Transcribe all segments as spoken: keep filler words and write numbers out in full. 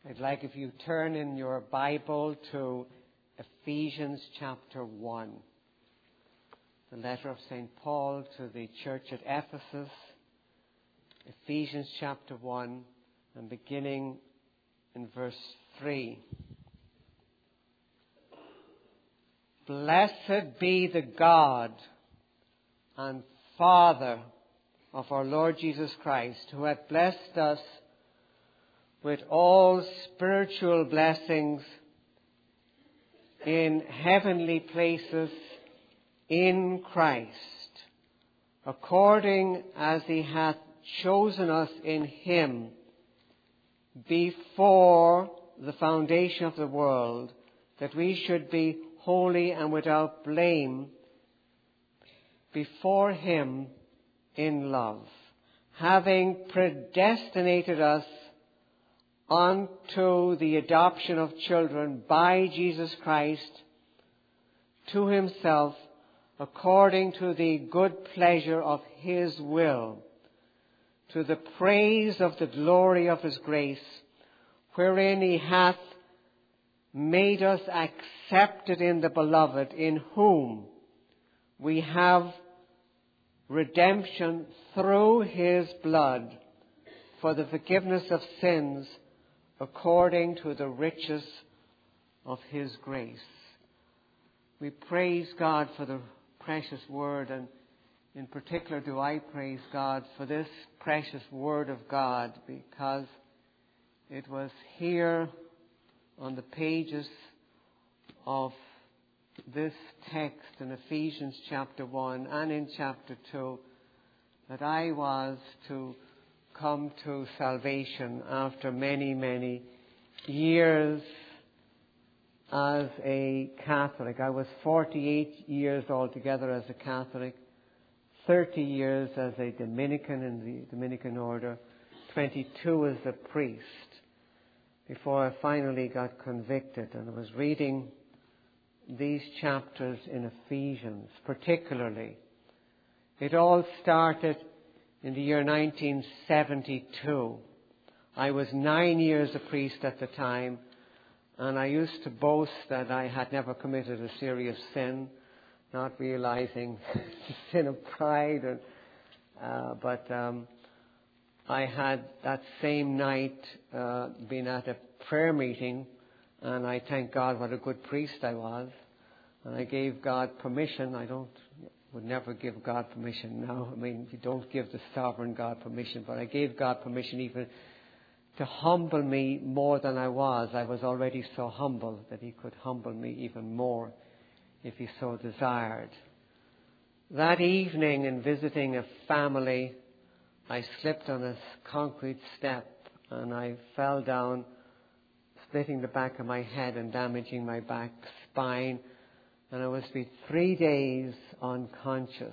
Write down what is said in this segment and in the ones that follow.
I'd like if you turn in your Bible to Ephesians chapter one, the letter of Saint Paul to the church at Ephesus. Ephesians chapter one, and beginning in verse three. Blessed be the God and Father of our Lord Jesus Christ, who hath blessed us with all spiritual blessings in heavenly places in Christ, according as he hath chosen us in him before the foundation of the world, that we should be holy and without blame before him in love, having predestinated us unto the adoption of children by Jesus Christ to himself, according to the good pleasure of his will, to the praise of the glory of his grace, wherein he hath made us accepted in the beloved, in whom we have redemption through his blood, for the forgiveness of sins, according to the riches of his grace. We praise God for the precious word, and in particular do I praise God for this precious word of God, because it was here on the pages of this text in Ephesians chapter one and in chapter two that I was to come to salvation after many, many years as a Catholic. I was forty-eight years altogether as a Catholic, thirty years as a Dominican in the Dominican order, twenty-two as a priest, before I finally got convicted. And I was reading these chapters in Ephesians particularly. It all started in the year nineteen seventy-two. I was nine years a priest at the time, and I used to boast that I had never committed a serious sin, not realizing the sin of pride. And, uh, but um, I had that same night uh, been at a prayer meeting, and I thank God what a good priest I was. And I gave God permission. I don't, would never give God permission now. I mean, you don't give the sovereign God permission, but I gave God permission even to humble me more than I was. I was already so humble that he could humble me even more if he so desired. That evening, in visiting a family, I slipped on a concrete step and I fell down, splitting the back of my head and damaging my back spine. And I was to be three days unconscious.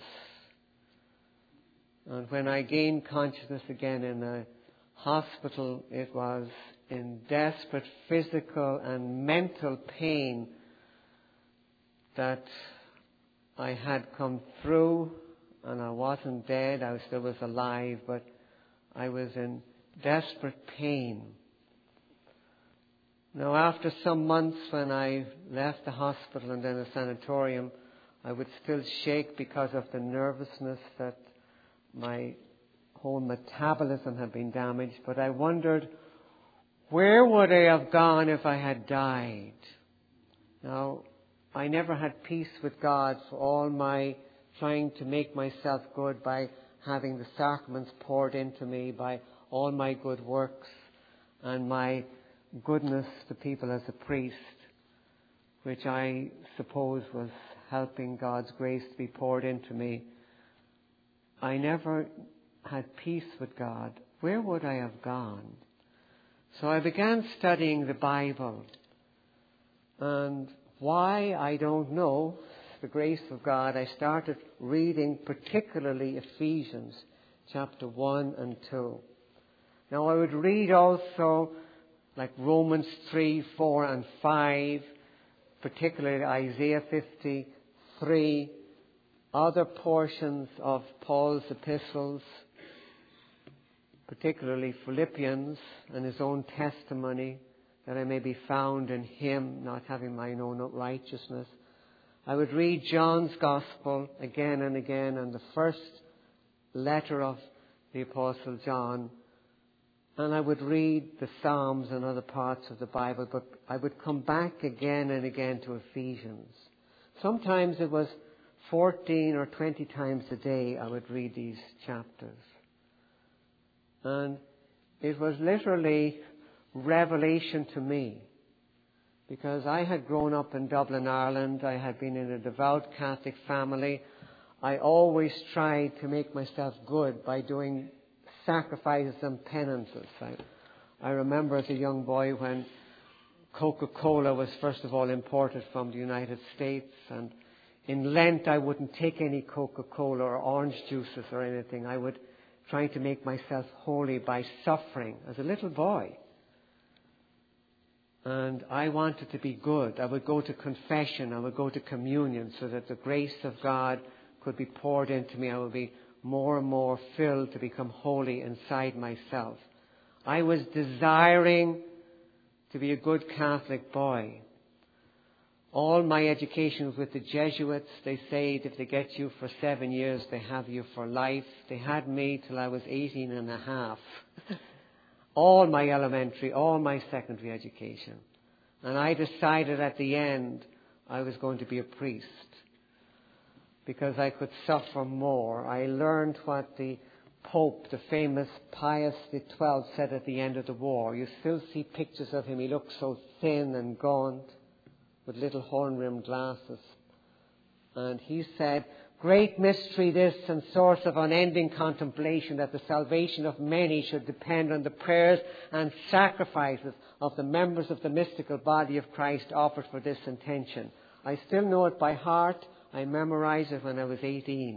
And when I gained consciousness again in a hospital, it was in desperate physical and mental pain that I had come through, and I wasn't dead. I still was alive, but I was in desperate pain. Now, after some months when I left the hospital and then the sanatorium, I would still shake because of the nervousness that my whole metabolism had been damaged. But I wondered, where would I have gone if I had died? Now, I never had peace with God for all my trying to make myself good by having the sacraments poured into me, by all my good works and my goodness to people as a priest, which I suppose was helping God's grace to be poured into me. I never had peace with God. Where would I have gone? So I began studying the Bible. And why, I don't know. The grace of God, I started reading particularly Ephesians chapter one and two. Now I would read also like Romans three, four and five, particularly Isaiah fifty-three, other portions of Paul's epistles, particularly Philippians and his own testimony, that I may be found in him, not having mine own righteousness. I would read John's Gospel again and again, and the first letter of the Apostle John. And I would read the Psalms and other parts of the Bible, but I would come back again and again to Ephesians. Sometimes it was fourteen or twenty times a day I would read these chapters. And it was literally revelation to me, because I had grown up in Dublin, Ireland. I had been in a devout Catholic family. I always tried to make myself good by doing sacrifices and penances. I, I remember as a young boy when Coca-Cola was first of all imported from the United States, and in Lent I wouldn't take any Coca-Cola or orange juices or anything. I would try to make myself holy by suffering as a little boy. And I wanted to be good. I would go to confession. I would go to communion so that the grace of God could be poured into me. I would be more and more filled to become holy inside myself. I was desiring to be a good Catholic boy. All my education was with the Jesuits. They say if they get you for seven years, they have you for life. They had me till I was eighteen and a half. All my elementary, all my secondary education. And I decided at the end I was going to be a priest, because I could suffer more. I learned what the Pope, the famous Pius the twelfth, said at the end of the war. You still see pictures of him. He looked so thin and gaunt with little horn-rimmed glasses. And he said, "Great mystery this, and source of unending contemplation, that the salvation of many should depend on the prayers and sacrifices of the members of the mystical body of Christ offered for this intention." I still know it by heart. I memorized it when I was eighteen.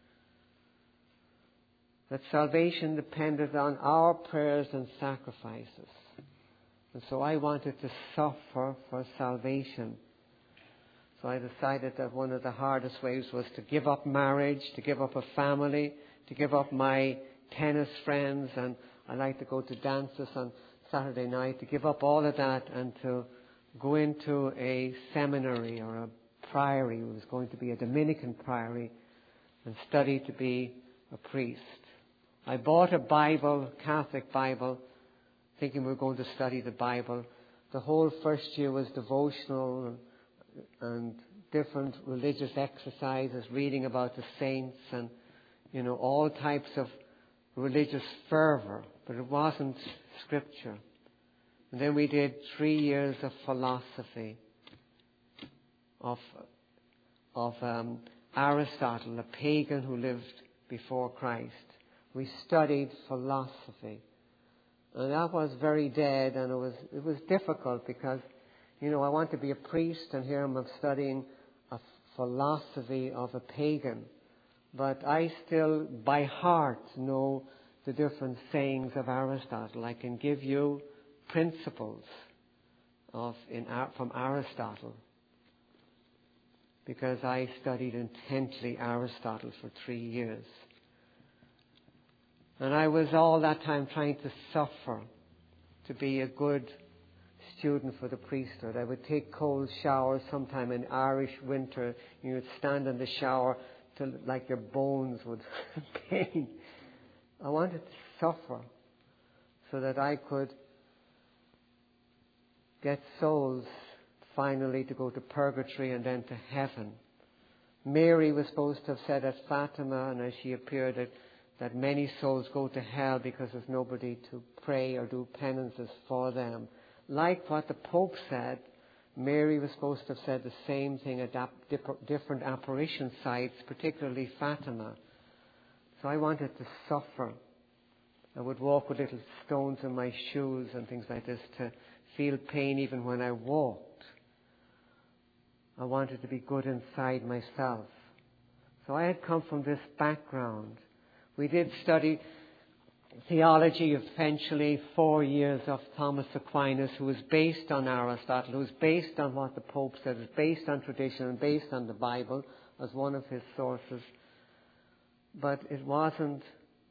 That salvation depended on our prayers and sacrifices. And so I wanted to suffer for salvation. So I decided that one of the hardest ways was to give up marriage, to give up a family, to give up my tennis friends, and I like to go to dances on Saturday night, to give up all of that and to go into a seminary or a priory. It was going to be a Dominican priory, and study to be a priest. I bought a Bible, Catholic Bible, thinking we were going to study the Bible. The whole first year was devotional and, and different religious exercises, reading about the saints and, you know, all types of religious fervor, but it wasn't scripture. And then we did three years of philosophy of of um, Aristotle, a pagan who lived before Christ. We studied philosophy, and that was very dead, and it was it was difficult because, you know, I want to be a priest, and here I'm studying a philosophy of a pagan, but I still by heart know the different sayings of Aristotle. I can give you principles of in from Aristotle, because I studied intently Aristotle for three years. And I was all that time trying to suffer to be a good student for the priesthood. I would take cold showers sometime in Irish winter. You would stand in the shower till like your bones would pain. I wanted to suffer so that I could get souls finally to go to purgatory and then to heaven. Mary was supposed to have said at Fatima, and as she appeared, that, that many souls go to hell because there's nobody to pray or do penances for them. Like what the Pope said, Mary was supposed to have said the same thing at different apparition sites, particularly Fatima. So I wanted to suffer. I would walk with little stones in my shoes and things like this to feel pain even when I walked. I wanted to be good inside myself. So I had come from this background. We did study theology, eventually four years of Thomas Aquinas, who was based on Aristotle, who was based on what the Pope said, was based on tradition and based on the Bible as one of his sources. But it wasn't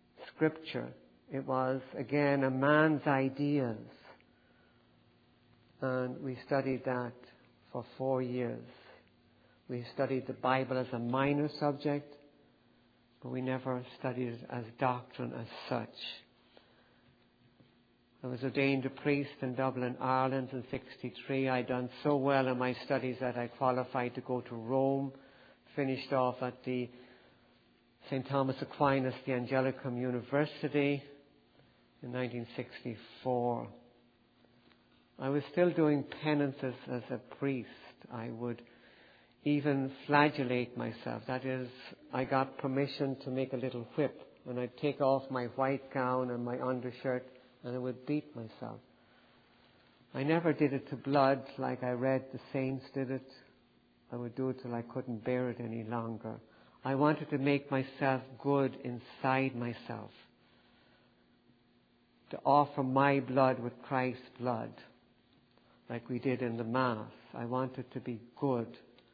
scripture. It was, again, a man's ideas. And we studied that for four years. We studied the Bible as a minor subject, but we never studied it as doctrine as such. I was ordained a priest in Dublin, Ireland in sixty-three. I'd done so well in my studies that I qualified to go to Rome, finished off at the Saint Thomas Aquinas, the Angelicum University in nineteen sixty-four. I was still doing penances as a priest. I would even flagellate myself. That is, I got permission to make a little whip, and I'd take off my white gown and my undershirt, and I would beat myself. I never did it to blood like I read the saints did it. I would do it till I couldn't bear it any longer. I wanted to make myself good inside myself, to offer my blood with Christ's blood, like we did in the Mass. I wanted to be good.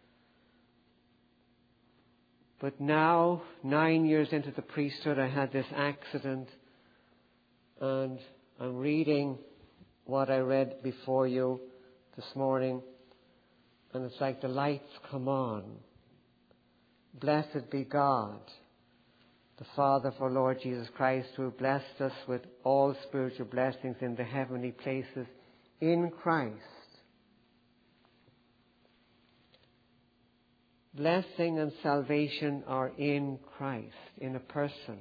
But now, nine years into the priesthood, I had this accident, and I'm reading what I read before you this morning, and it's like the lights come on. Blessed be God, the Father of our Lord Jesus Christ, who blessed us with all spiritual blessings in the heavenly places in Christ. Blessing and salvation are in Christ, in a person.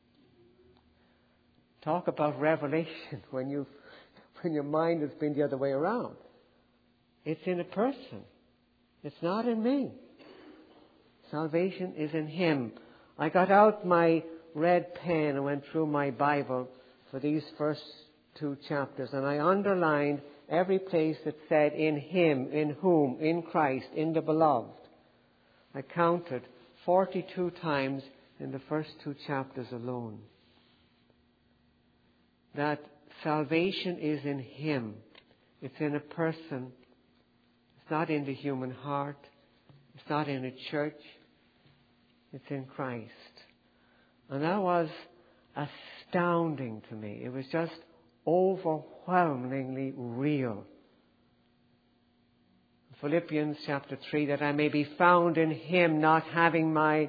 Talk about revelation when you, when your mind has been the other way around. It's in a person. It's not in me. Salvation is in Him. I got out my red pen and went through my Bible for these first two chapters, and I underlined every place that said in Him, in whom, in Christ, in the Beloved. I counted forty-two times in the first two chapters alone. That salvation is in Him. It's in a person. It's not in the human heart. It's not in a church. It's in Christ. And that was astounding to me. It was just overwhelmingly real. Philippians chapter three, that I may be found in Him, not having my,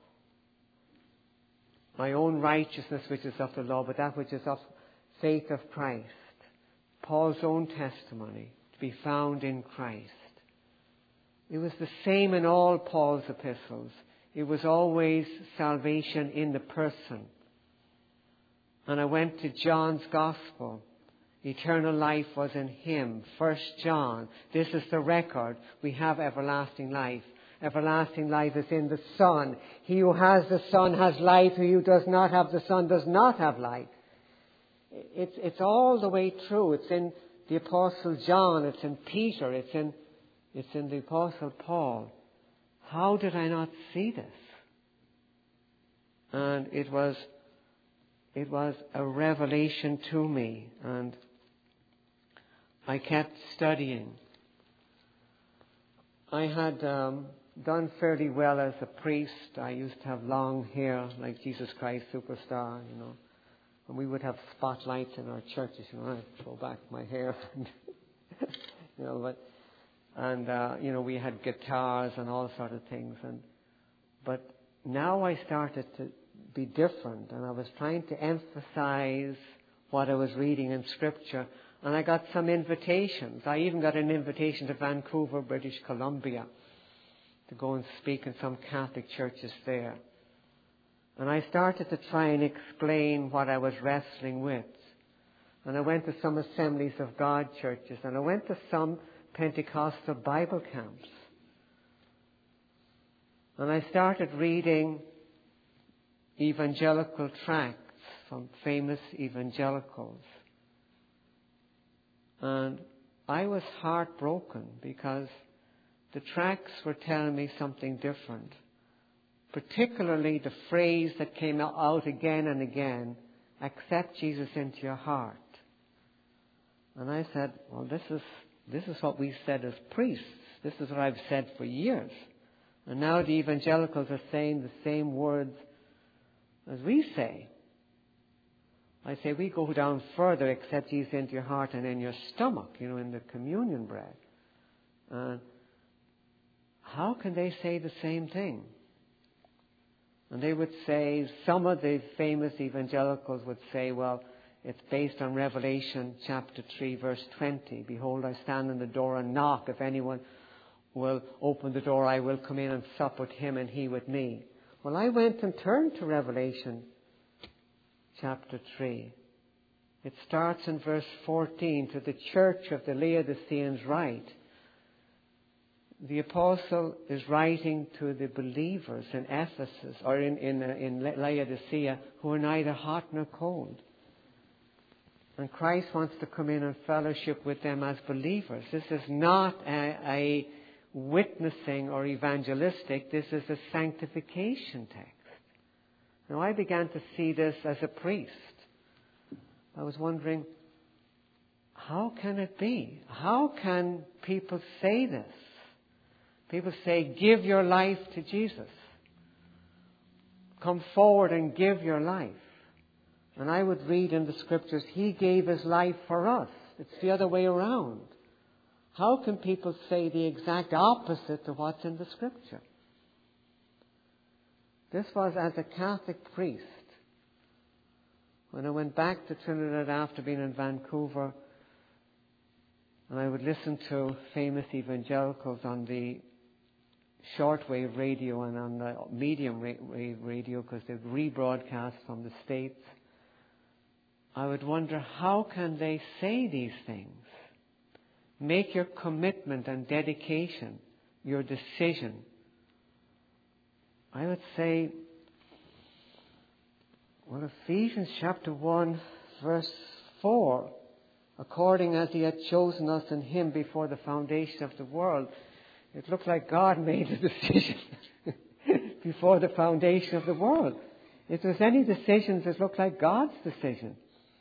my own righteousness which is of the law, but that which is of faith of Christ. Paul's own testimony, to be found in Christ. It was the same in all Paul's epistles. It was always salvation in the person. And I went to John's Gospel. Eternal life was in Him. First John. This is the record. We have everlasting life. Everlasting life is in the Son. He who has the Son has life. He who does not have the Son does not have life. It's, it's all the way through. It's in the Apostle John. It's in Peter. It's in, it's in the Apostle Paul. How did I not see this? And it was, it was a revelation to me. And I kept studying. I had um, done fairly well as a priest. I used to have long hair like Jesus Christ Superstar, you know. And we would have spotlights in our churches, you know. I'd throw back my hair, and you know. But and uh, you know, we had guitars and all sort of things. And but now I started to be different, and I was trying to emphasize what I was reading in Scripture. And I got some invitations. I even got an invitation to Vancouver, British Columbia, to go and speak in some Catholic churches there. And I started to try and explain what I was wrestling with. And I went to some Assemblies of God churches, and I went to some Pentecostal Bible camps. And I started reading evangelical tracts from famous evangelicals. And I was heartbroken because the tracts were telling me something different. Particularly the phrase that came out again and again, accept Jesus into your heart. And I said, well, this is, this is what we said as priests. This is what I've said for years. And now the evangelicals are saying the same words as we say. I say we go down further, accept Jesus into your heart and in your stomach, you know, in the communion bread. Uh, how can they say the same thing? And they would say, some of the famous evangelicals would say, well, it's based on Revelation chapter three, verse twenty. Behold, I stand in the door and knock. If anyone will open the door, I will come in and sup with him and he with me. Well, I went and turned to Revelation chapter three. It starts in verse fourteen. To the church of the Laodiceans write. The apostle is writing to the believers in Ephesus or in, in, in Laodicea who are neither hot nor cold. And Christ wants to come in and fellowship with them as believers. This is not a, a witnessing or evangelistic. This is a sanctification text. Now, I began to see this as a priest. I was wondering, how can it be? How can people say this? People say, give your life to Jesus. Come forward and give your life. And I would read in the scriptures, He gave His life for us. It's the other way around. How can people say the exact opposite to what's in the scripture? This was as a Catholic priest. When I went back to Trinidad after being in Vancouver, and I would listen to famous evangelicals on the shortwave radio and on the medium wave radio because they'd rebroadcast from the States, I would wonder, how can they say these things? Make your commitment and dedication, your decision. I would say, well, Ephesians chapter one, verse four, according as He had chosen us in Him before the foundation of the world. It looked like God made the decision before the foundation of the world. If there's any decisions, it looked like God's decision.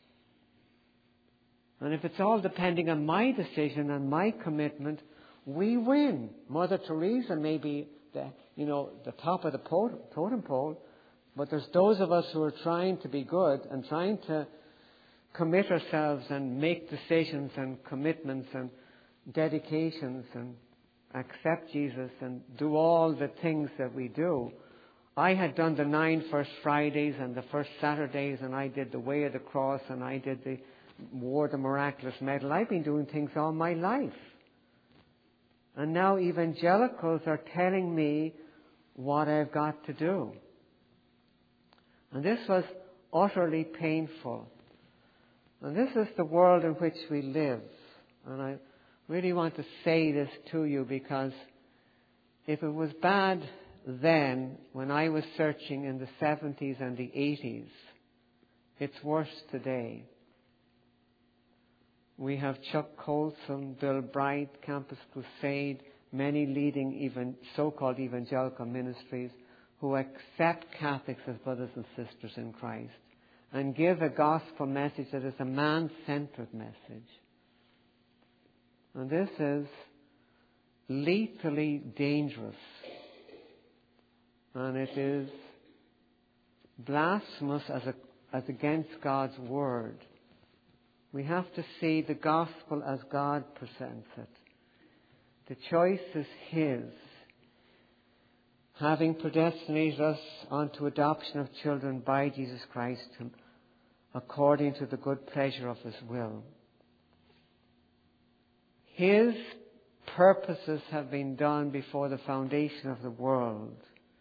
And if it's all depending on my decision and my commitment, we win. Mother Teresa may be the, you know, the top of the totem pole, but there's those of us who are trying to be good and trying to commit ourselves and make decisions and commitments and dedications and accept Jesus and do all the things that we do. I had done the nine first Fridays and the first Saturdays, and I did the Way of the Cross, and I did the wore the miraculous medal. I've been doing things all my life. And now evangelicals are telling me what I've got to do. And this was utterly painful. And this is the world in which we live. And I really want to say this to you because if it was bad then, when I was searching in the seventies and the eighties, it's worse today. We have Chuck Colson, Bill Bright, Campus Crusade, many leading even so-called evangelical ministries who accept Catholics as brothers and sisters in Christ and give a gospel message that is a man-centered message. And this is lethally dangerous. And it is blasphemous as, a, as against God's Word. We have to see the gospel as God presents it. The choice is His. Having predestinated us unto adoption of children by Jesus Christ according to the good pleasure of His will. His purposes have been done before the foundation of the world.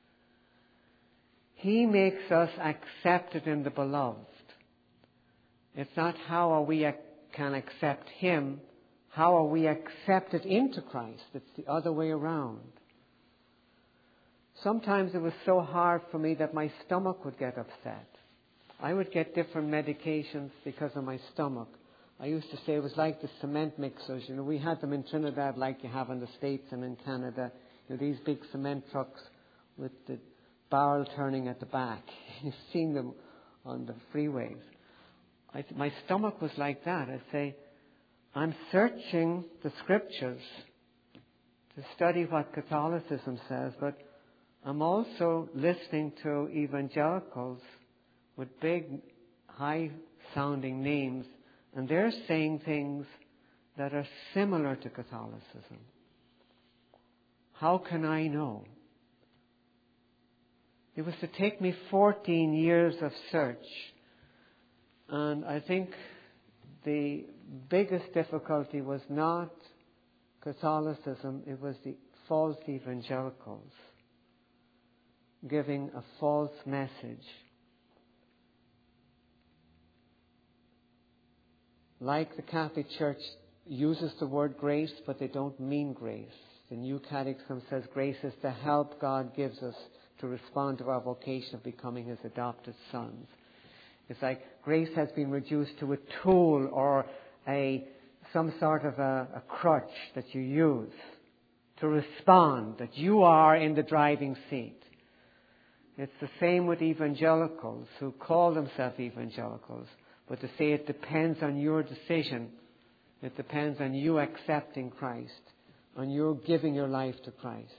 He makes us accepted in the beloved. It's not how are we can accept Him, how are we accepted into Christ. It's the other way around. Sometimes it was so hard for me that my stomach would get upset. I would get different medications because of my stomach. I used to say it was like the cement mixers. You know, we had them in Trinidad like you have in the States and in Canada. You know, these big cement trucks with the barrel turning at the back. You've seen them on the freeways. I, my stomach was like that. I'd say, I'm searching the scriptures to study what Catholicism says, but I'm also listening to evangelicals with big, high sounding names, and they're saying things that are similar to Catholicism. How can I know? It was to take me fourteen years of search, and I think the biggest difficulty was not Catholicism, it was the false evangelicals giving a false message. Like the Catholic Church uses the word grace, but they don't mean grace. The New Catechism says grace is the help God gives us to respond to our vocation of becoming His adopted sons. It's like grace has been reduced to a tool or a some sort of a, a crutch that you use to respond, that you are in the driving seat. It's the same with evangelicals who call themselves evangelicals, but to say it depends on your decision. It depends on you accepting Christ, on you giving your life to Christ.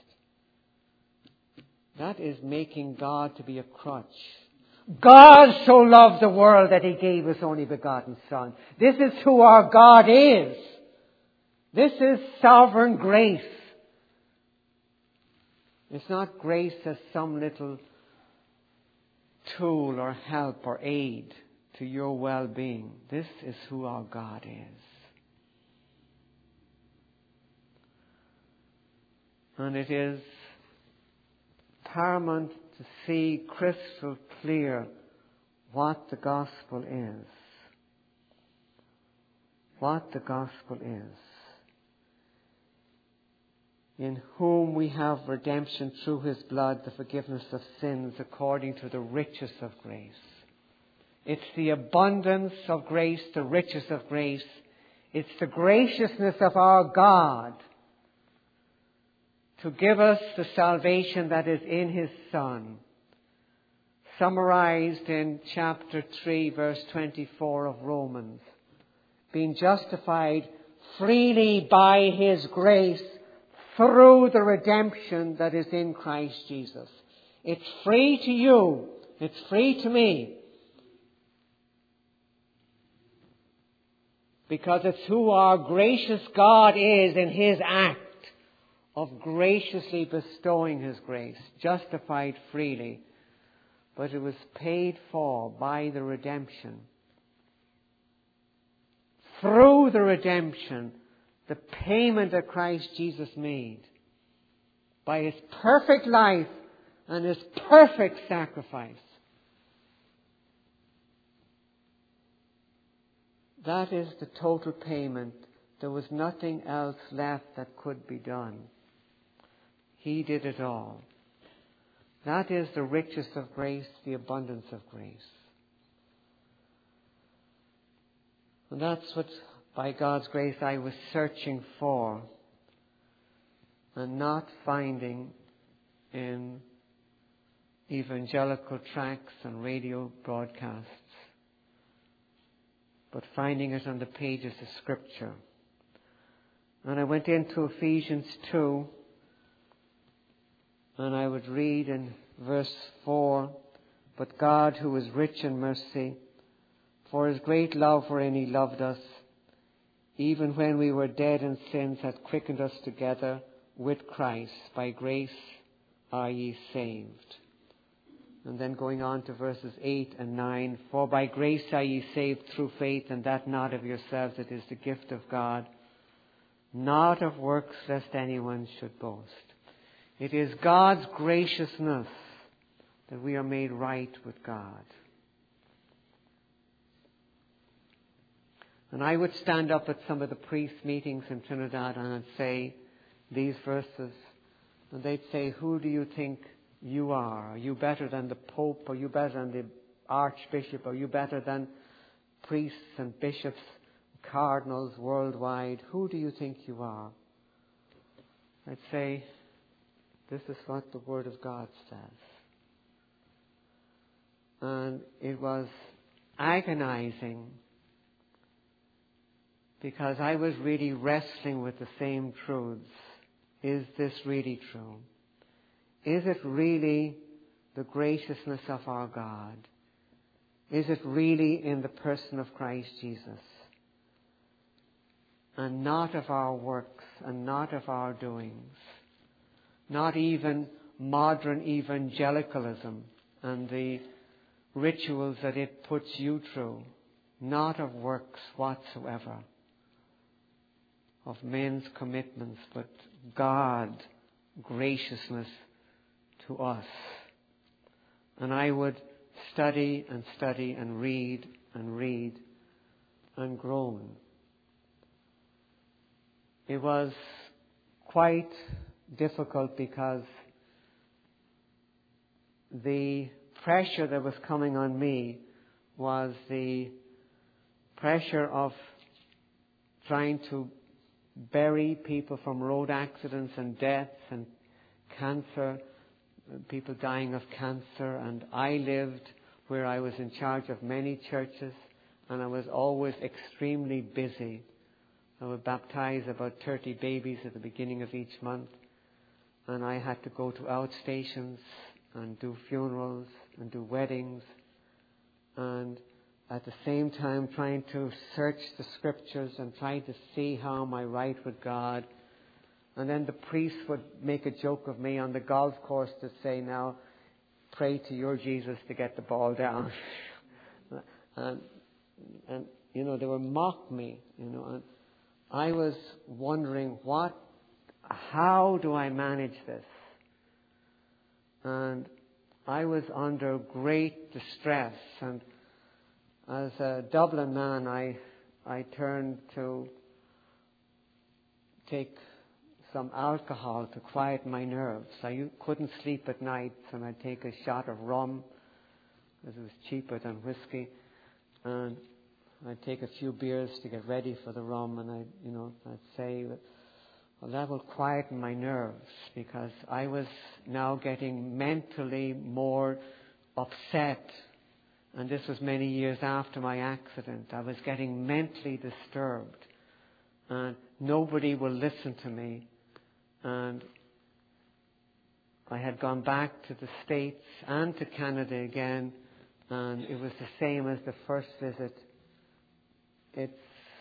That is making God to be a crutch. God so loved the world that He gave His only begotten Son. This is who our God is. This is sovereign grace. It's not grace as some little tool or help or aid to your well-being. This is who our God is. And it is paramount to see crystal clear what the gospel is. What the gospel is. In whom we have redemption through His blood, the forgiveness of sins according to the riches of grace. It's the abundance of grace, the riches of grace. It's the graciousness of our God to give us the salvation that is in His Son. Summarized in chapter three, verse twenty-four of Romans. Being justified freely by His grace through the redemption that is in Christ Jesus. It's free to you. It's free to me. Because it's who our gracious God is in His act of graciously bestowing His grace, justified freely. But it was paid for by the redemption. Through the redemption, the payment that Christ Jesus made by His perfect life and His perfect sacrifice. That is the total payment. There was nothing else left that could be done. He did it all. That is the riches of grace, the abundance of grace. And that's what, by God's grace, I was searching for and not finding in evangelical tracts and radio broadcasts, but finding it on the pages of Scripture. And I went into Ephesians two, and I would read in verse four, "But God, who is rich in mercy, for His great love wherein He loved us, even when we were dead in sins, hath quickened us together with Christ. By grace are ye saved." And then going on to verses eight and nine, "For by grace are ye saved through faith, and that not of yourselves, it is the gift of God, not of works, lest anyone should boast." It is God's graciousness that we are made right with God. And I would stand up at some of the priest meetings in Trinidad and I'd say these verses, and they'd say, "Who do you think you are? Are you better than the Pope? Are you better than the Archbishop? Are you better than priests and bishops, cardinals worldwide? Who do you think you are?" I'd say, this is what the Word of God says. And it was agonizing because I was really wrestling with the same truths. Is this really true? Is it really the graciousness of our God? Is it really in the person of Christ Jesus? And not of our works and not of our doings. Not even modern evangelicalism and the rituals that it puts you through. Not of works whatsoever. Of men's commitments, but God's graciousness to us. And I would study and study and read and read and groan. It was quite difficult because the pressure that was coming on me was the pressure of trying to bury people from road accidents and deaths and cancer, people dying of cancer. And I lived where I was in charge of many churches, and I was always extremely busy. I would baptize about thirty babies at the beginning of each month, and I had to go to outstations and do funerals and do weddings, and at the same time trying to search the scriptures and try to see how am I right with God. And then the priest would make a joke of me on the golf course to say, now, pray to your Jesus to get the ball down. and, and, you know, they would mock me, you know. And I was wondering, what, how do I manage this? And I was under great distress. And as a Dublin man, I, I turned to take some alcohol to quiet my nerves. I couldn't sleep at night, and I'd take a shot of rum, because it was cheaper than whiskey, and I'd take a few beers to get ready for the rum, and I, you know, I'd say that, well, that will quieten my nerves, because I was now getting mentally more upset, and this was many years after my accident. I was getting mentally disturbed, and nobody will listen to me. And I had gone back to the States and to Canada again, and it was the same as the first visit. It's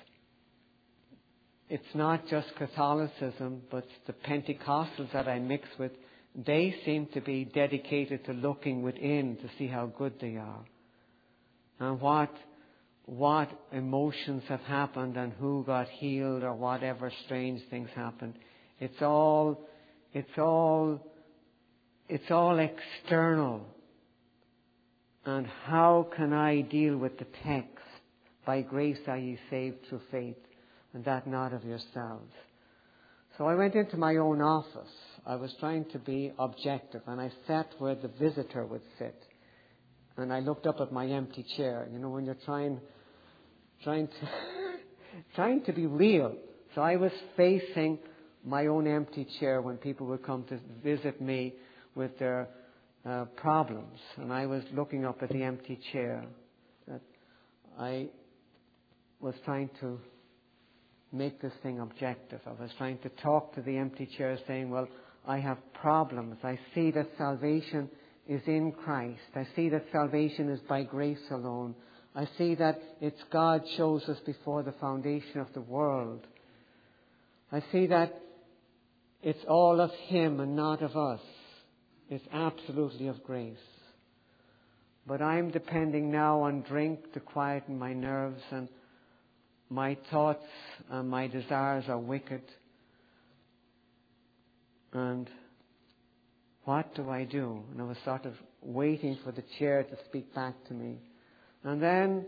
it's not just Catholicism, but the Pentecostals that I mix with, they seem to be dedicated to looking within to see how good they are. And what what emotions have happened and who got healed or whatever strange things happened. It's all, it's all, it's all external. And how can I deal with the text? By grace are ye saved through faith, and that not of yourselves. So I went into my own office. I was trying to be objective, and I sat where the visitor would sit. And I looked up at my empty chair. You know, when you're trying, trying to, trying to be real. So I was facing my own empty chair when people would come to visit me with their uh, problems. And I was looking up at the empty chair. That I was trying to make this thing objective. I was trying to talk to the empty chair saying, well, I have problems. I see that salvation is in Christ. I see that salvation is by grace alone. I see that it's God chose us before the foundation of the world. I see that it's all of Him and not of us. It's absolutely of grace. But I'm depending now on drink to quieten my nerves, and my thoughts and my desires are wicked. And what do I do? And I was sort of waiting for the chair to speak back to me. And then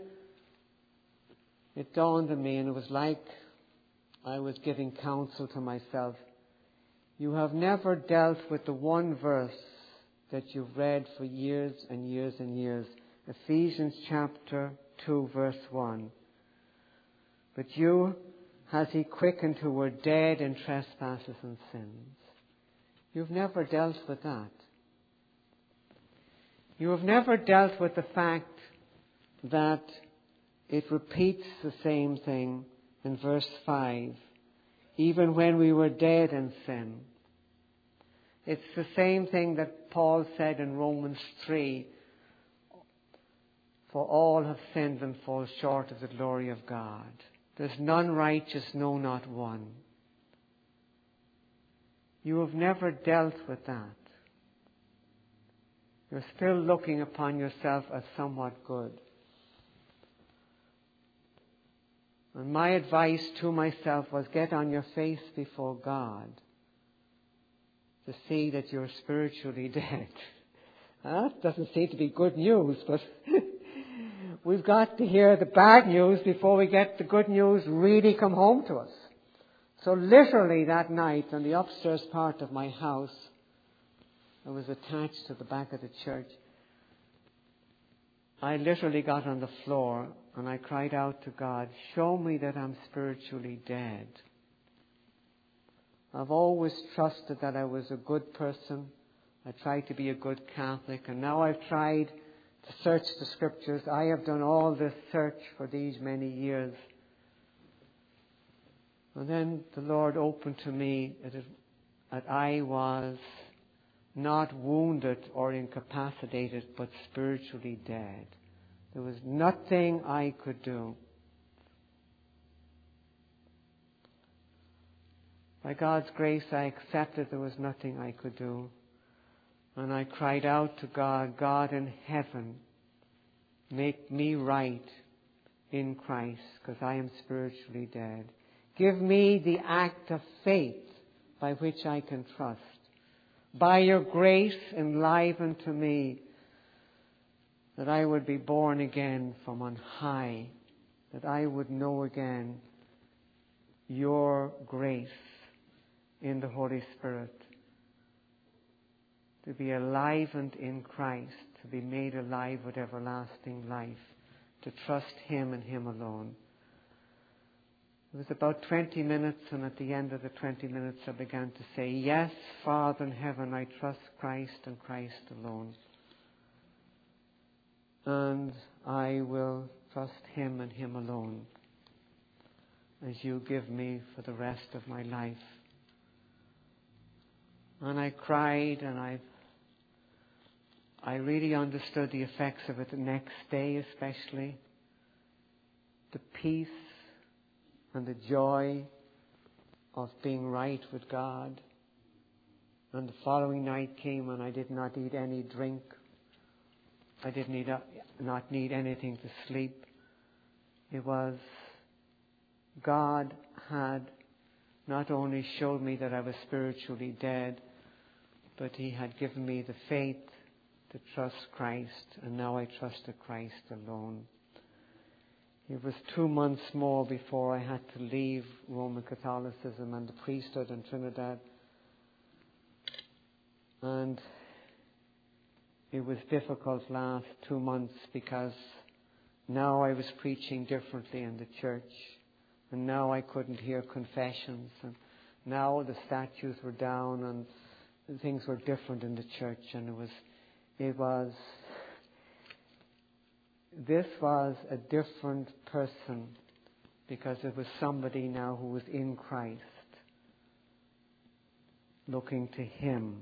it dawned on me, and it was like I was giving counsel to myself. You have never dealt with the one verse that you've read for years and years and years. Ephesians chapter two, verse one. But you has He quickened who were dead in trespasses and sins. You've never dealt with that. You have never dealt with the fact that it repeats the same thing in verse five. Even when we were dead in sin. It's the same thing that Paul said in Romans three. For all have sinned and fall short of the glory of God. There's none righteous, no, not one. You have never dealt with that. You're still looking upon yourself as somewhat good. And my advice to myself was, get on your face before God to see that you're spiritually dead. That doesn't seem to be good news, but we've got to hear the bad news before we get the good news really come home to us. So literally that night on the upstairs part of my house, I was attached to the back of the church, I literally got on the floor and I cried out to God, show me that I'm spiritually dead. I've always trusted that I was a good person. I tried to be a good Catholic, and now I've tried to search the Scriptures. I have done all this search for these many years. And then the Lord opened to me that I was not wounded or incapacitated, but spiritually dead. There was nothing I could do. By God's grace, I accepted there was nothing I could do. And I cried out to God, God in heaven, make me right in Christ, because I am spiritually dead. Give me the act of faith by which I can trust. By your grace, enliven to me that I would be born again from on high, that I would know again your grace in the Holy Spirit, to be enlivened in Christ, to be made alive with everlasting life, to trust Him and Him alone. It was about twenty minutes, and at the end of the twenty minutes I began to say, yes, Father in heaven, I trust Christ and Christ alone. And I will trust Him and Him alone as you give me for the rest of my life. And I cried, and I I really understood the effects of it the next day, especially. The peace and the joy of being right with God. And the following night came, and I did not eat any drink. I did need, not need anything to sleep. It was God had not only showed me that I was spiritually dead, but He had given me the faith to trust Christ, and now I trusted Christ alone. It was two months more before I had to leave Roman Catholicism and the priesthood in Trinidad. And it was difficult last two months because now I was preaching differently in the church, and now I couldn't hear confessions, and now the statues were down and things were different in the church, and it was It was, this was a different person, because it was somebody now who was in Christ, looking to Him.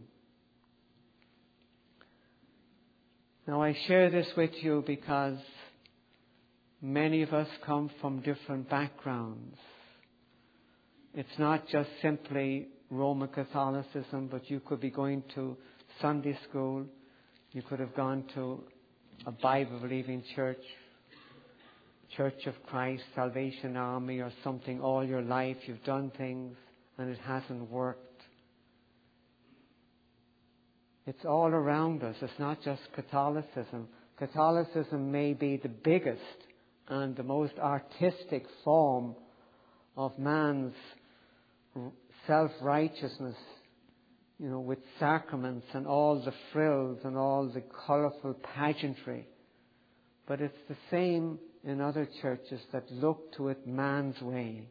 Now I share this with you because many of us come from different backgrounds. It's not just simply Roman Catholicism, but you could be going to Sunday school. You could have gone to a Bible-believing church, Church of Christ, Salvation Army or something all your life. You've done things and it hasn't worked. It's all around us. It's not just Catholicism. Catholicism may be the biggest and the most artistic form of man's self-righteousness, you know, with sacraments and all the frills and all the colourful pageantry. But it's the same in other churches that look to it man's way.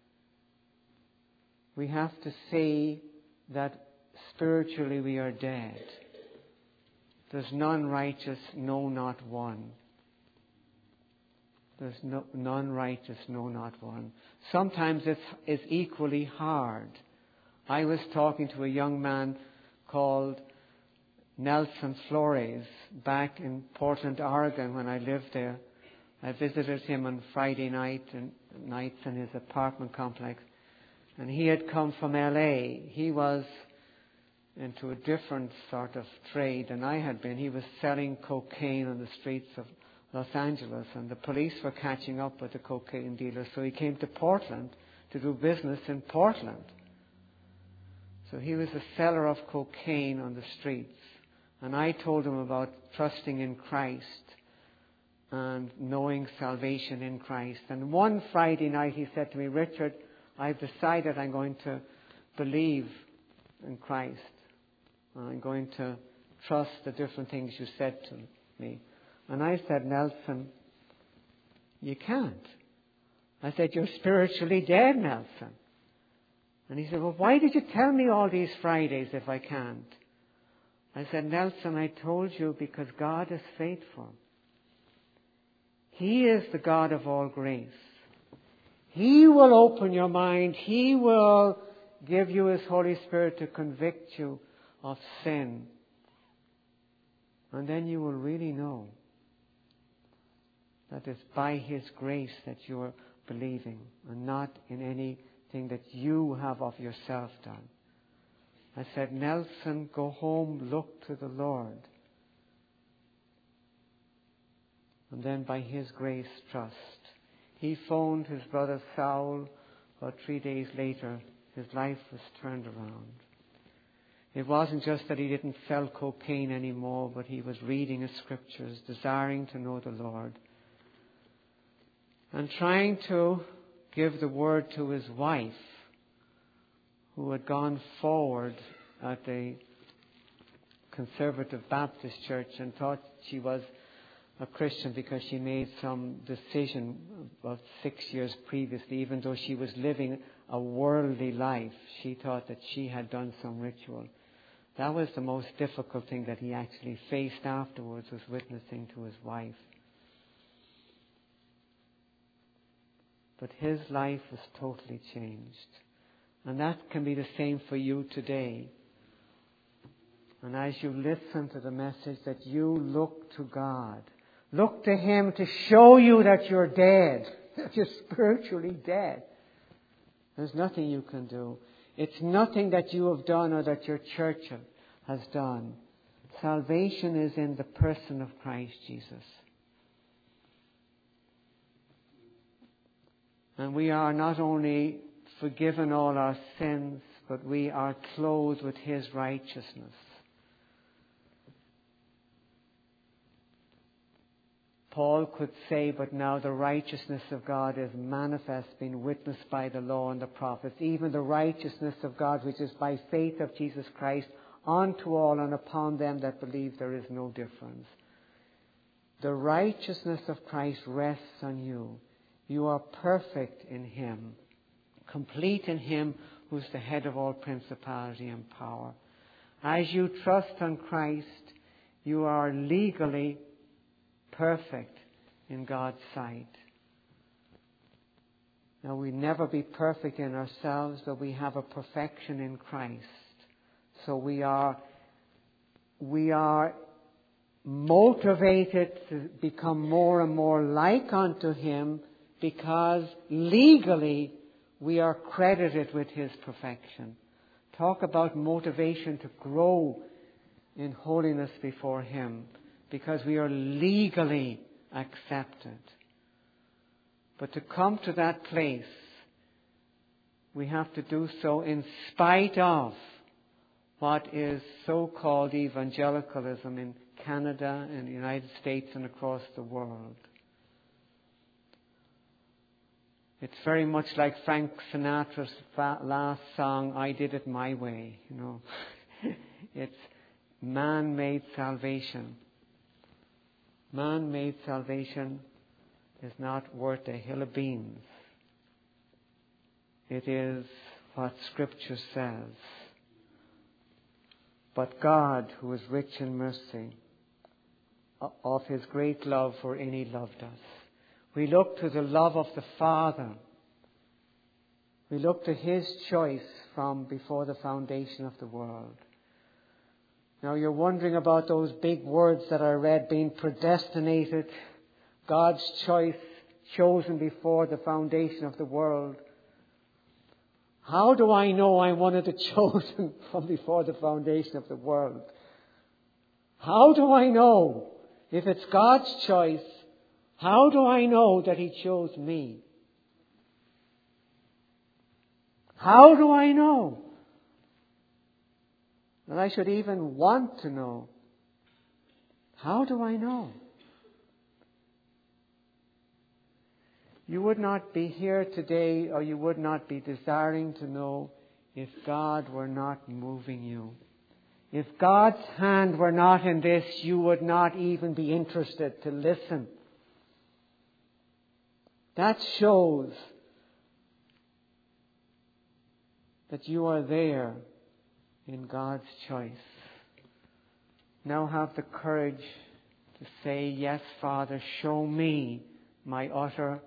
We have to see that spiritually we are dead. There's none righteous, no, not one. There's no, none righteous, no, not one. Sometimes it's, it's equally hard. I was talking to a young man called Nelson Flores back in Portland, Oregon when I lived there. I visited him on Friday night and nights in his apartment complex. And he had come from L A. He was into a different sort of trade than I had been. He was selling cocaine on the streets of Los Angeles, and the police were catching up with the cocaine dealers. So he came to Portland to do business in Portland. So he was a seller of cocaine on the streets. And I told him about trusting in Christ and knowing salvation in Christ. And one Friday night he said to me, Richard, I've decided I'm going to believe in Christ. I'm going to trust the different things you said to me. And I said, Nelson, you can't. I said, you're spiritually dead, Nelson. And he said, well, why did you tell me all these Fridays if I can't? I said, Nelson, I told you because God is faithful. He is the God of all grace. He will open your mind. He will give you His Holy Spirit to convict you of sin. And then you will really know that it's by His grace that you are believing and not in anything that you have of yourself done. I said, Nelson, go home, look to the Lord. And then by His grace, trust. He phoned his brother Saul. About three days later, his life was turned around. It wasn't just that he didn't sell cocaine anymore, but he was reading His scriptures, desiring to know the Lord, and trying to give the word to his wife, who had gone forward at the Conservative Baptist Church and thought she was a Christian because she made some decision about six years previously. Even though she was living a worldly life, she thought that she had done some ritual. That was the most difficult thing that he actually faced afterwards, was witnessing to his wife. But his life was totally changed. And that can be the same for you today. And as you listen to the message, that you look to God. Look to Him to show you that you're dead, that you're spiritually dead. There's nothing you can do. It's nothing that you have done or that your church has done. Salvation is in the person of Christ Jesus. And we are not only forgiven all our sins, but we are clothed with His righteousness. Paul could say, but now the righteousness of God is manifest, being witnessed by the law and the prophets, even the righteousness of God which is by faith of Jesus Christ unto all and upon them that believe. There is no difference. The righteousness of Christ rests on you. You are perfect in Him, complete in Him who's the head of all principality and power. As you trust on Christ, you are legally perfect in God's sight. Now, we never be perfect in ourselves, but we have a perfection in Christ. So we are, we are motivated to become more and more like unto Him, because legally we are credited with His perfection. Talk about motivation to grow in holiness before Him, because we are legally accepted. But to come to that place, we have to do so in spite of what is so-called evangelicalism in Canada and the United States and across the world. It's very much like Frank Sinatra's last song, I Did It My Way, you know. It's man-made salvation. Man-made salvation is not worth a hill of beans. It is what Scripture says. But God, who is rich in mercy, of His great love for any loved us. We look to the love of the Father. We look to His choice from before the foundation of the world. Now you're wondering about those big words that I read, being predestinated, God's choice, chosen before the foundation of the world. How do I know I'm one of the chosen from before the foundation of the world? How do I know? If it's God's choice, how do I know that He chose me? How do I know that I should even want to know? How do I know? You would not be here today, or you would not be desiring to know, if God were not moving you. If God's hand were not in this, you would not even be interested to listen. That shows that you are there in God's choice. Now have the courage to say, yes, Father, show me my utter,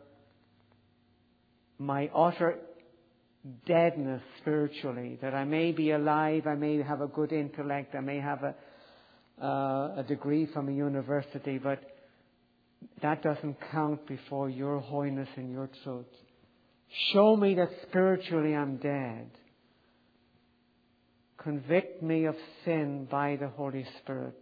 my utter deadness spiritually, that I may be alive, I may have a good intellect, I may have a, uh, a degree from a university, but that doesn't count before your holiness and your truth. Show me that spiritually I'm dead. Convict me of sin by the Holy Spirit.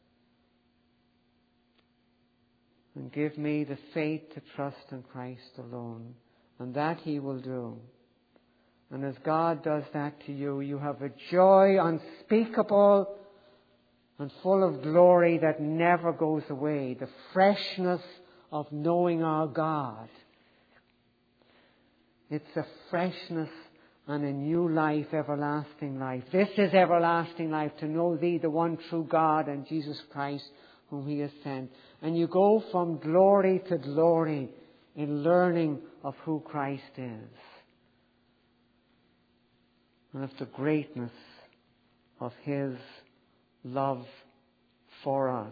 And give me the faith to trust in Christ alone. And that He will do. And as God does that to you, you have a joy unspeakable and full of glory that never goes away. The freshness of knowing our God. It's a freshness and a new life, everlasting life. This is everlasting life, to know Thee, the one true God, and Jesus Christ, whom He has sent. And you go from glory to glory in learning of who Christ is. And of the greatness of His love for us.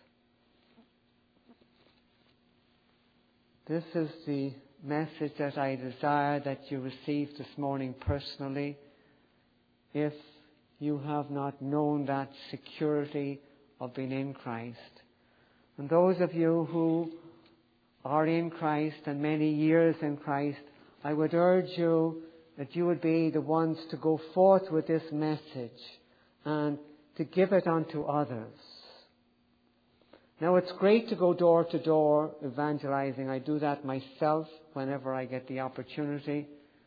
This is the message that I desire that you receive this morning personally, if you have not known that security of being in Christ. And those of you who are in Christ and many years in Christ, I would urge you that you would be the ones to go forth with this message and to give it unto others. Now, it's great to go door to door evangelizing. I do that myself whenever I get the opportunity.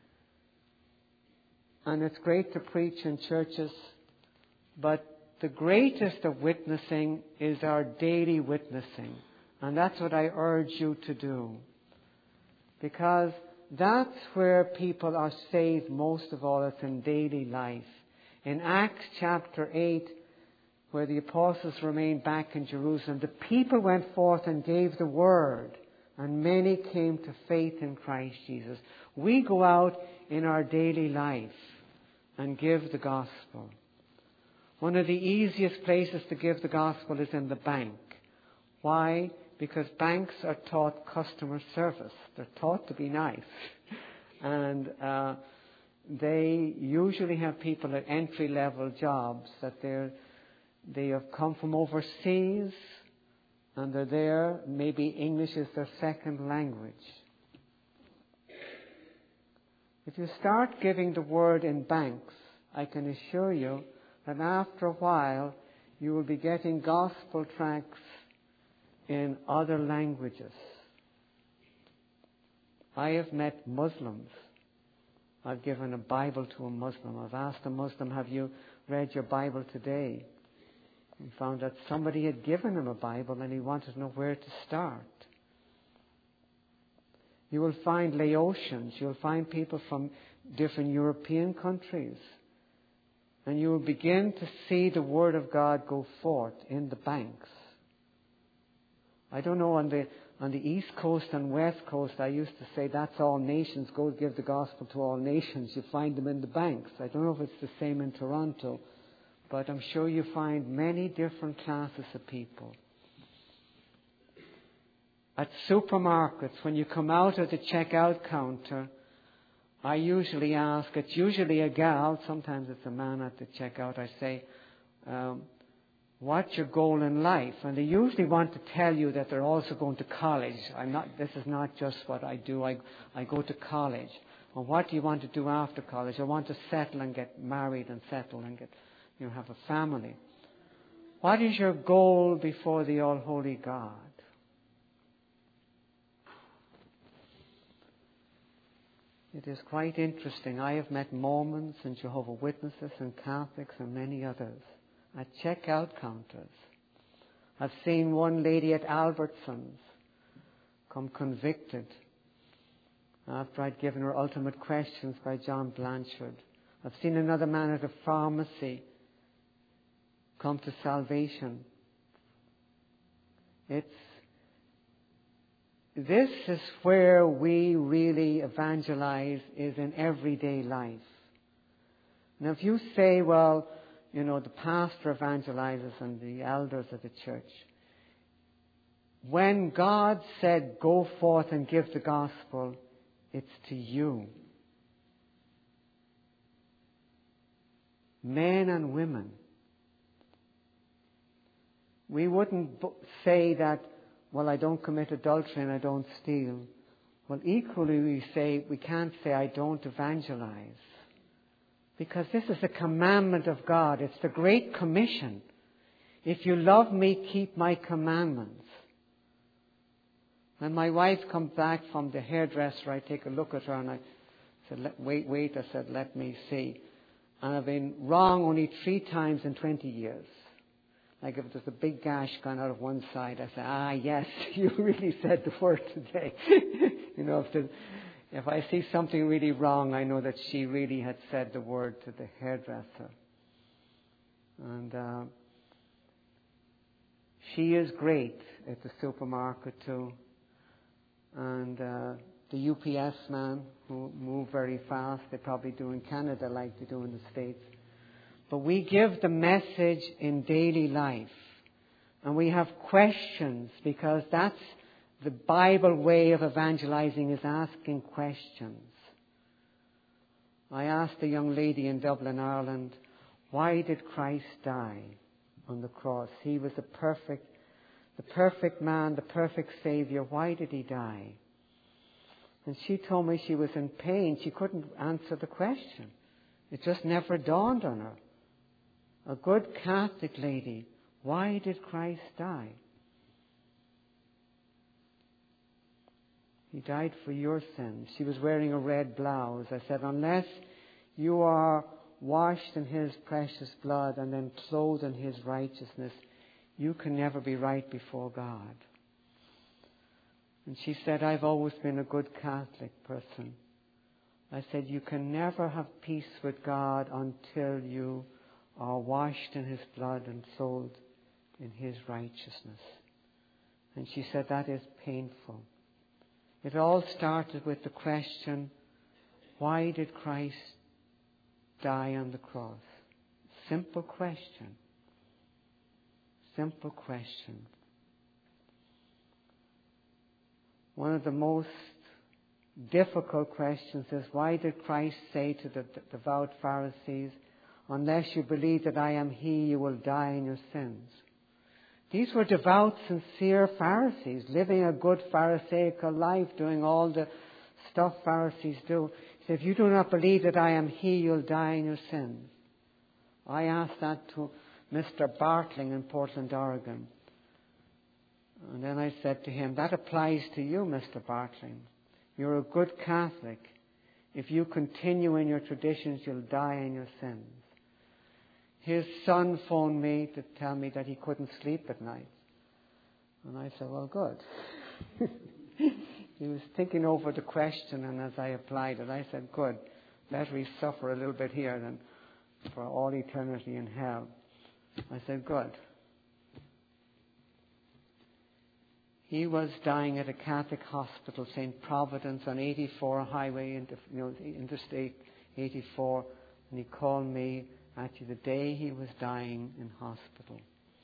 And it's great to preach in churches. But the greatest of witnessing is our daily witnessing. And that's what I urge you to do. Because that's where people are saved most of all. It's in daily life. In Acts chapter eight, where the apostles remained back in Jerusalem, the people went forth and gave the word, and many came to faith in Christ Jesus. We go out in our daily life and give the gospel. One of the easiest places to give the gospel is in the bank. Why? Because banks are taught customer service. They're taught to be nice. And uh, they usually have people at entry-level jobs that they're They have come from overseas and they're there. Maybe English is their second language. If you start giving the word in banks, I can assure you that after a while you will be getting gospel tracts in other languages. I have met Muslims. I've given a Bible to a Muslim. I've asked a Muslim, have you read your Bible today? He found that somebody had given him a Bible and he wanted to know where to start. You will find Laotians. You'll find people from different European countries. And you will begin to see the Word of God go forth in the banks. I don't know, on the on the East Coast and West Coast, I used to say that's all nations. Go give the gospel to all nations. You find them in the banks. I don't know if it's the same in Toronto. But I'm sure you find many different classes of people. At supermarkets, when you come out of the checkout counter, I usually ask, it's usually a gal, sometimes it's a man at the checkout, I say, um, what's your goal in life? And they usually want to tell you that they're also going to college. I'm not, this is not just what I do. I, I go to college. Well, what do you want to do after college? I want to settle and get married and settle and get, you know, have a family. What is your goal before the All-Holy God? It is quite interesting. I have met Mormons and Jehovah's Witnesses and Catholics and many others at checkout counters. I've seen one lady at Albertsons come convicted after I'd given her Ultimate Questions by John Blanchard. I've seen another man at a pharmacy come to salvation. It's This is where we really evangelize, is in everyday life. Now if you say, well, you know, the pastor evangelizes and the elders of the church. When God said, go forth and give the gospel, it's to you. Men and women. We wouldn't say that, well, I don't commit adultery and I don't steal. Well, equally we say, we can't say I don't evangelize. Because this is a commandment of God. It's the Great Commission. If you love me, keep my commandments. When my wife comes back from the hairdresser, I take a look at her and I said, let, wait, wait, I said, let me see. And I've been wrong only three times in twenty years. Like if there's a big gash gone out of one side, I say, ah, yes, you really said the word today. you know, if, the, if I see something really wrong, I know that she really had said the word to the hairdresser. And uh, she is great at the supermarket too. And uh, the U P S man who move very fast, they probably do in Canada like they do in the States. But we give the message in daily life. And we have questions because that's the Bible way of evangelizing, is asking questions. I asked a young lady in Dublin, Ireland, why did Christ die on the cross? He was the perfect, the perfect man, the perfect Savior. Why did he die? And she told me she was in pain. She couldn't answer the question. It just never dawned on her. A good Catholic lady, why did Christ die? He died for your sins. She was wearing a red blouse. I said, unless you are washed in His precious blood and then clothed in His righteousness, you can never be right before God. And she said, I've always been a good Catholic person. I said, you can never have peace with God until you are washed in His blood and clothed in His righteousness. And she said, that is painful. It all started with the question, why did Christ die on the cross? Simple question. Simple question. One of the most difficult questions is, why did Christ say to the devout Pharisees, unless you believe that I am He, you will die in your sins? These were devout, sincere Pharisees, living a good Pharisaical life, doing all the stuff Pharisees do. He said, if you do not believe that I am He, you'll die in your sins. I asked that to Mister Bartling in Portland, Oregon. And then I said to him, that applies to you, Mister Bartling. You're a good Catholic. If you continue in your traditions, you'll die in your sins. His son phoned me to tell me that he couldn't sleep at night. And I said, well, good. He was thinking over the question, and as I applied it, I said, good. Better he suffer a little bit here than for all eternity in hell. I said, good. He was dying at a Catholic hospital, Saint Providence, on eighty-four Highway, into, you know, Interstate eighty-four, and he called me actually the day he was dying in hospital.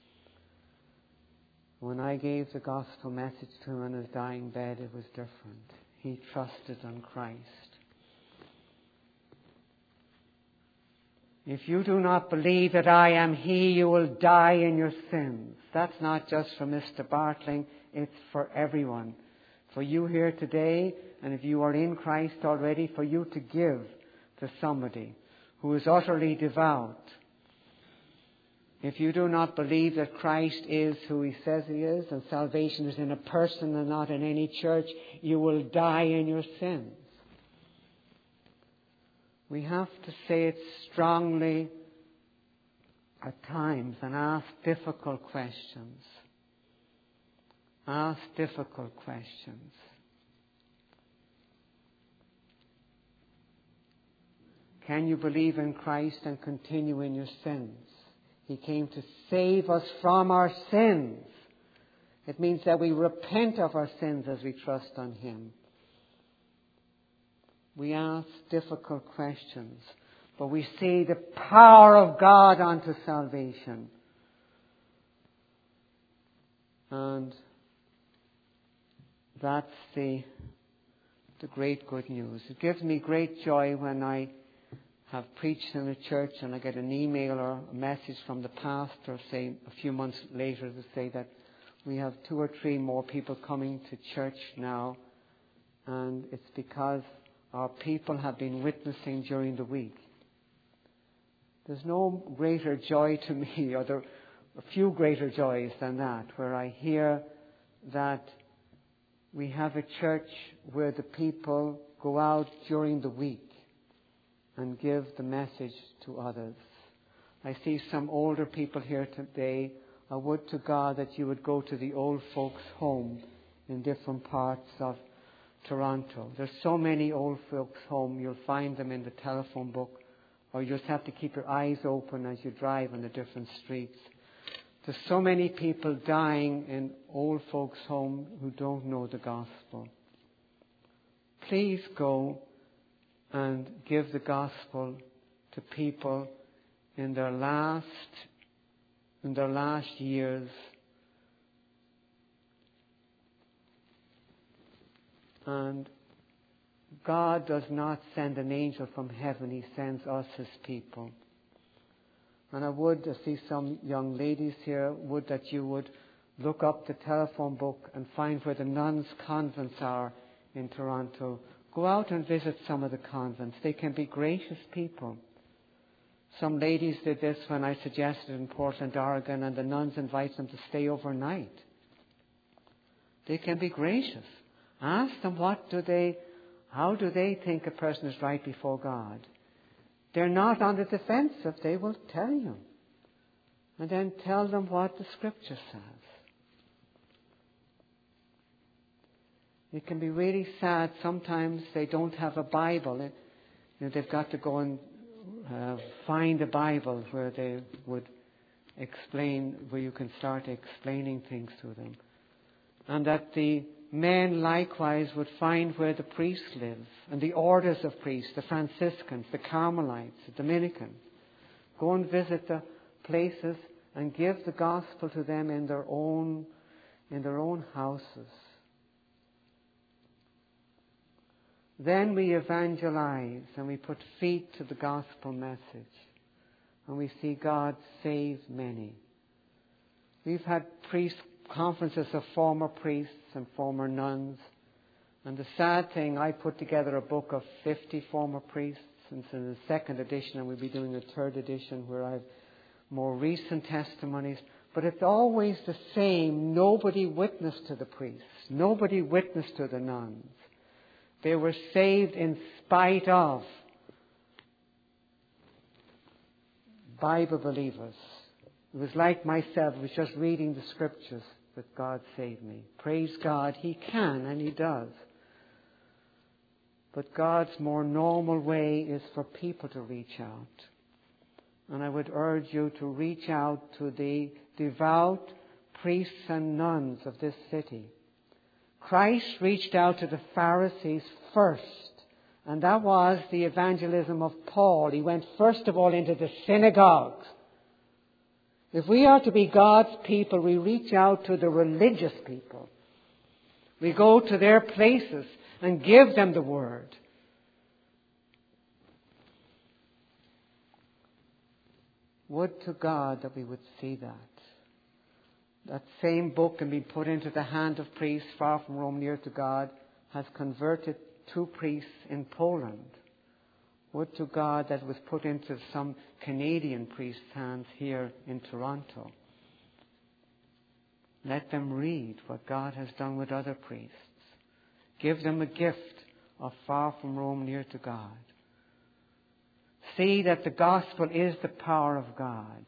When I gave the gospel message to him on his dying bed, it was different. He trusted on Christ. If you do not believe that I am He, you will die in your sins. That's not just for Mister Bartling, it's for everyone. For you here today, and if you are in Christ already, for you to give to somebody who is utterly devout. If you do not believe that Christ is who He says He is, and salvation is in a person and not in any church, you will die in your sins. We have to say it strongly at times and ask difficult questions. Ask difficult questions. Can you believe in Christ and continue in your sins? He came to save us from our sins. It means that we repent of our sins as we trust on Him. We ask difficult questions, but we see the power of God unto salvation. And that's the, the great good news. It gives me great joy when I have preached in a church and I get an email or a message from the pastor, say a few months later, to say that we have two or three more people coming to church now, and it's because our people have been witnessing during the week. There's no greater joy to me, or there are a few greater joys than that, where I hear that we have a church where the people go out during the week and give the message to others. I see some older people here today. I would to God that you would go to the old folks' home in different parts of Toronto. There's so many old folks' home. You'll find them in the telephone book, or you just have to keep your eyes open as you drive on the different streets. There's so many people dying in old folks' home who don't know the gospel. Please go and give the gospel to people in their last, in their last years. And God does not send an angel from heaven. He sends us, His people. And I would, I see some young ladies here, would that you would look up the telephone book and find where the nuns' convents are in Toronto. Go out and visit some of the convents. They can be gracious people. Some ladies did this when I suggested in Portland, Oregon, and the nuns invite them to stay overnight. They can be gracious. Ask them what do they, how do they think a person is right before God? They're not on the defensive. They will tell you. And then tell them what the Scripture says. It can be really sad. Sometimes they don't have a Bible. You know, they've got to go and uh, find a Bible where they would explain, where you can start explaining things to them. And that the men likewise would find where the priests live, and the orders of priests, the Franciscans, the Carmelites, the Dominicans. Go and visit the places and give the gospel to them in their own, in their own houses. Then we evangelize and we put feet to the gospel message, and we see God save many. We've had priest conferences of former priests and former nuns, and the sad thing, I put together a book of fifty former priests, and it's in the second edition, and we'll be doing a third edition where I have more recent testimonies. But it's always the same. Nobody witnessed to the priests. Nobody witnessed to the nuns. They were saved in spite of Bible believers. It was like myself. It was just reading the Scriptures that God saved me. Praise God. He can, and He does. But God's more normal way is for people to reach out. And I would urge you to reach out to the devout priests and nuns of this city. Christ reached out to the Pharisees first, and that was the evangelism of Paul. He went first of all into the synagogues. If we are to be God's people, we reach out to the religious people. We go to their places and give them the word. Would to God that we would see that. That same book can be put into the hand of priests far from Rome, near to God, has converted two priests in Poland. Would to God that was put into some Canadian priest's hands here in Toronto. Let them read what God has done with other priests. Give them a gift of far from Rome, near to God. See that the gospel is the power of God.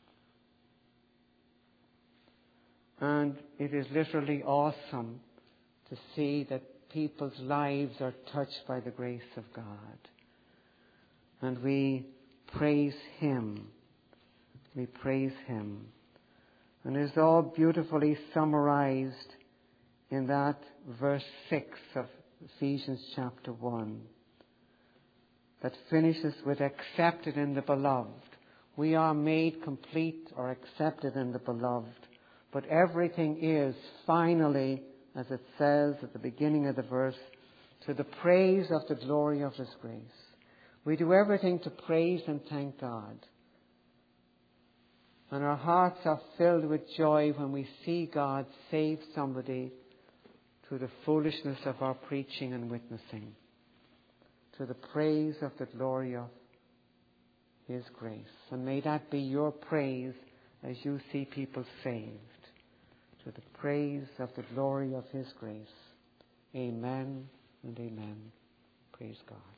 And it is literally awesome to see that people's lives are touched by the grace of God. And we praise Him. We praise Him. And it's all beautifully summarized in that verse six of Ephesians chapter one. That finishes with accepted in the beloved. We are made complete or accepted in the beloved. But everything is finally, as it says at the beginning of the verse, to the praise of the glory of His grace. We do everything to praise and thank God. And our hearts are filled with joy when we see God save somebody through the foolishness of our preaching and witnessing. To the praise of the glory of His grace. And may that be your praise as you see people saved. To the praise of the glory of His grace. Amen and amen. Praise God.